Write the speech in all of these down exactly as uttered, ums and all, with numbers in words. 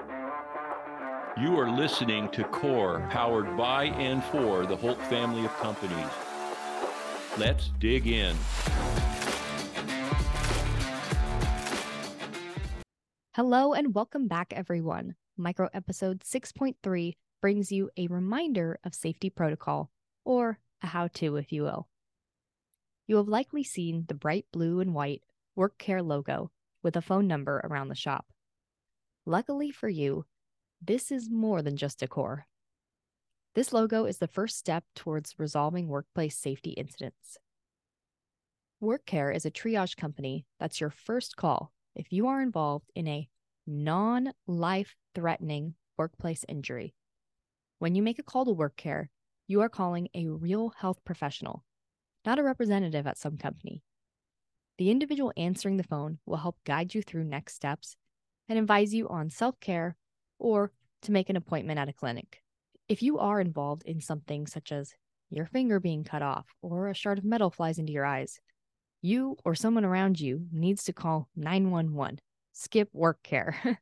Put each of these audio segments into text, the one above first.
You are listening to CORE, powered by and for the Holt family of companies. Let's dig in. Hello and welcome back, everyone. Micro episode six point three brings you a reminder of safety protocol, or a how-to, if you will. You have likely seen the bright blue and white WorkCare logo with a phone number around the shop. Luckily for you, this is more than just decor. This logo is the first step towards resolving workplace safety incidents. WorkCare is a triage company that's your first call if you are involved in a non-life-threatening workplace injury. When you make a call to WorkCare, you are calling a real health professional, not a representative at some company. The individual answering the phone will help guide you through next steps and advise you on self-care or to make an appointment at a clinic. If you are involved in something such as your finger being cut off or a shard of metal flies into your eyes, you or someone around you needs to call nine one one. Skip WorkCare.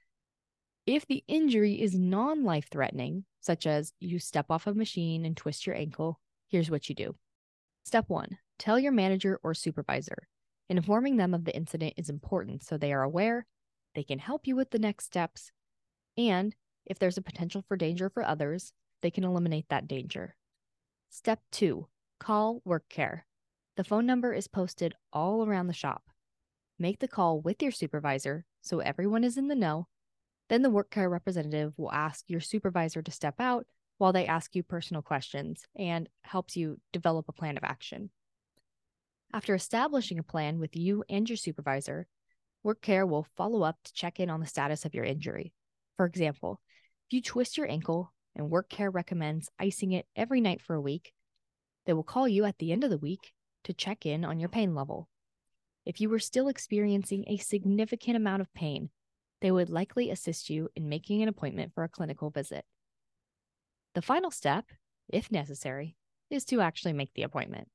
If the injury is non-life-threatening, such as you step off a machine and twist your ankle, here's what you do. Step one, tell your manager or supervisor. Informing them of the incident is important so they are aware, they can help you with the next steps, and if there's a potential for danger for others, they can eliminate that danger. Step two, call WorkCare. The phone number is posted all around the shop. Make the call with your supervisor so everyone is in the know. Then the WorkCare representative will ask your supervisor to step out while they ask you personal questions and helps you develop a plan of action. After establishing a plan with you and your supervisor, WorkCare will follow up to check in on the status of your injury. For example, if you twist your ankle and WorkCare recommends icing it every night for a week, they will call you at the end of the week to check in on your pain level. If you were still experiencing a significant amount of pain, they would likely assist you in making an appointment for a clinical visit. The final step, if necessary, is to actually make the appointment.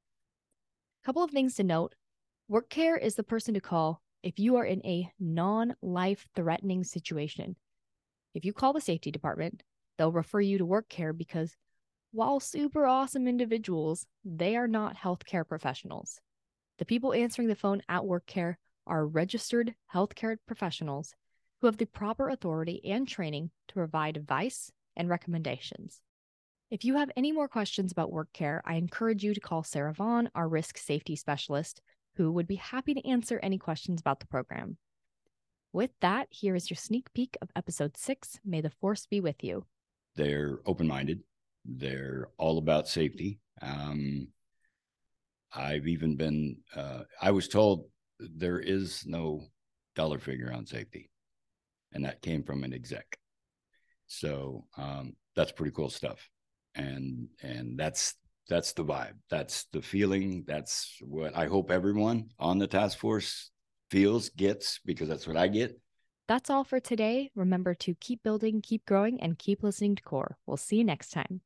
A couple of things to note. WorkCare is the person to call if you are in a non-life-threatening situation. If you call the safety department, they'll refer you to WorkCare because while super awesome individuals, they are not healthcare professionals. The people answering the phone at WorkCare are registered healthcare professionals who have the proper authority and training to provide advice and recommendations. If you have any more questions about WorkCare, I encourage you to call Sarah Vaughn, our risk safety specialist, who would be happy to answer any questions about the program. With that, here is your sneak peek of episode six. May the force be with you. They're open-minded. They're all about safety. Um, I've even been, uh, I was told there is no dollar figure on safety. And that came from an exec. So um, that's pretty cool stuff. And and that's that's the vibe. That's the feeling. That's what I hope everyone on the task force feels, gets, because that's what I get. That's all for today. Remember to keep building, keep growing, and keep listening to CORE. We'll see you next time.